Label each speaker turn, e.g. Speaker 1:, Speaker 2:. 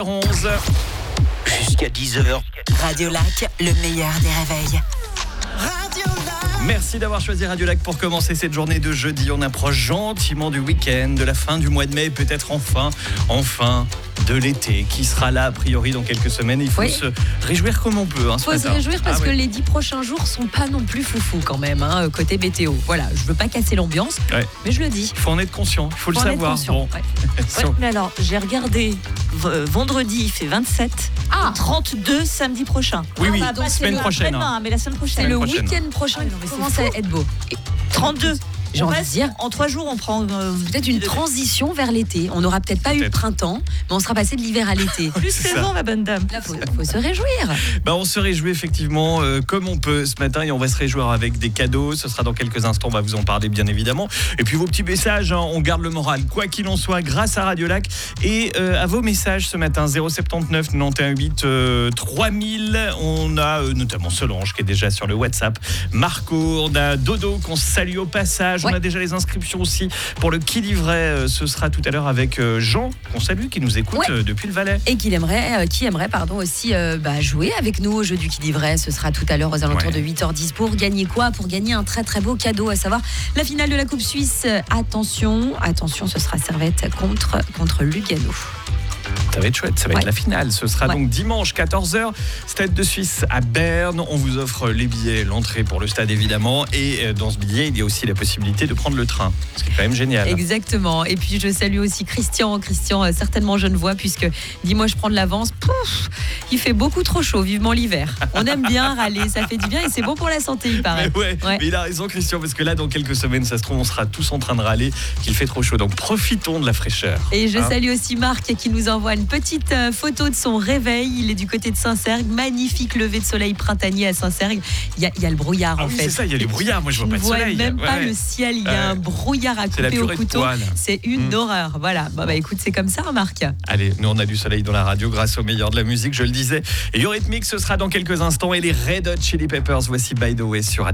Speaker 1: 11 jusqu'à 10h.
Speaker 2: Radio Lac, le meilleur des réveils.
Speaker 1: Merci d'avoir choisi Radio Lac pour commencer cette journée de jeudi. On approche gentiment du week-end, de la fin du mois de mai, peut-être enfin de l'été qui sera là a priori dans quelques semaines. Il faut se réjouir comme on peut.
Speaker 3: Il faut se réjouir parce que les 10 prochains jours sont pas non plus foufou quand même, côté météo. Voilà, je veux pas casser l'ambiance, mais je le dis.
Speaker 1: Il faut en être conscient, il faut le savoir.
Speaker 4: Mais alors, j'ai regardé, vendredi il fait 27, 32 samedi prochain.
Speaker 1: Oui, donc semaine prochaine.
Speaker 4: Mais la semaine prochaine.
Speaker 3: C'est le week-end prochain qui commence à être beau.
Speaker 4: 32.
Speaker 3: J'ai envie de dire,
Speaker 4: en 3 jours, on prend
Speaker 3: peut-être une transition vers l'été. On n'aura peut-être pas eu le printemps, mais on sera passé de l'hiver à l'été.
Speaker 4: Plus saison, ma bonne dame.
Speaker 3: Là, faut se réjouir.
Speaker 1: On se réjouit effectivement comme on peut ce matin et on va se réjouir avec des cadeaux. Ce sera dans quelques instants, on va vous en parler bien évidemment. Et puis vos petits messages, on garde le moral. Quoi qu'il en soit, grâce à Radio Lac et à vos messages ce matin, 079 91 8 3000. On a notamment Solange qui est déjà sur le WhatsApp. Marco, on a Dodo qu'on salue au passage. On a déjà les inscriptions aussi pour le qui dit vrai. Ce sera tout à l'heure avec Jean, qu'on salue, qui nous écoute depuis le Valais.
Speaker 3: Et qui aimerait aussi jouer avec nous au jeu du qui dit vrai. Ce sera tout à l'heure aux alentours de 8h10. Pour gagner quoi ? Pour gagner un très très beau cadeau, à savoir la finale de la Coupe Suisse. Attention, ce sera Servette contre Lugano.
Speaker 1: Ça va être chouette, ça va être la finale. Ce sera donc dimanche 14h, Stade de Suisse à Berne. On vous offre les billets, l'entrée pour le stade évidemment. Et dans ce billet, il y a aussi la possibilité de prendre le train. Ce qui est quand même génial.
Speaker 3: Exactement. Et puis je salue aussi Christian, certainement Genevois, puisque dis-moi je prends de l'avance. Il fait beaucoup trop chaud, vivement l'hiver. On aime bien râler, ça fait du bien et c'est bon pour la santé, il paraît.
Speaker 1: Mais il a raison Christian, parce que là dans quelques semaines, ça se trouve, on sera tous en train de râler qu'il fait trop chaud. Donc profitons de la fraîcheur.
Speaker 3: Et je salue aussi Marc qui nous envoie une petite photo de son réveil. Il est du côté de Saint-Sergue. Magnifique lever de soleil printanier à Saint-Sergue. Il y a le brouillard en fait.
Speaker 1: C'est ça, il y a les brouillards. Moi je vois pas de soleil.
Speaker 3: Même pas le ciel. Il y a un brouillard à couper au couteau. C'est une horreur. Voilà. Écoute, c'est comme ça, Marc.
Speaker 1: Allez, nous on a du soleil dans la radio grâce au meilleur de la musique, je le disais. Et Eurythmics, ce sera dans quelques instants. Et les Red Hot Chili Peppers, voici By the Way sur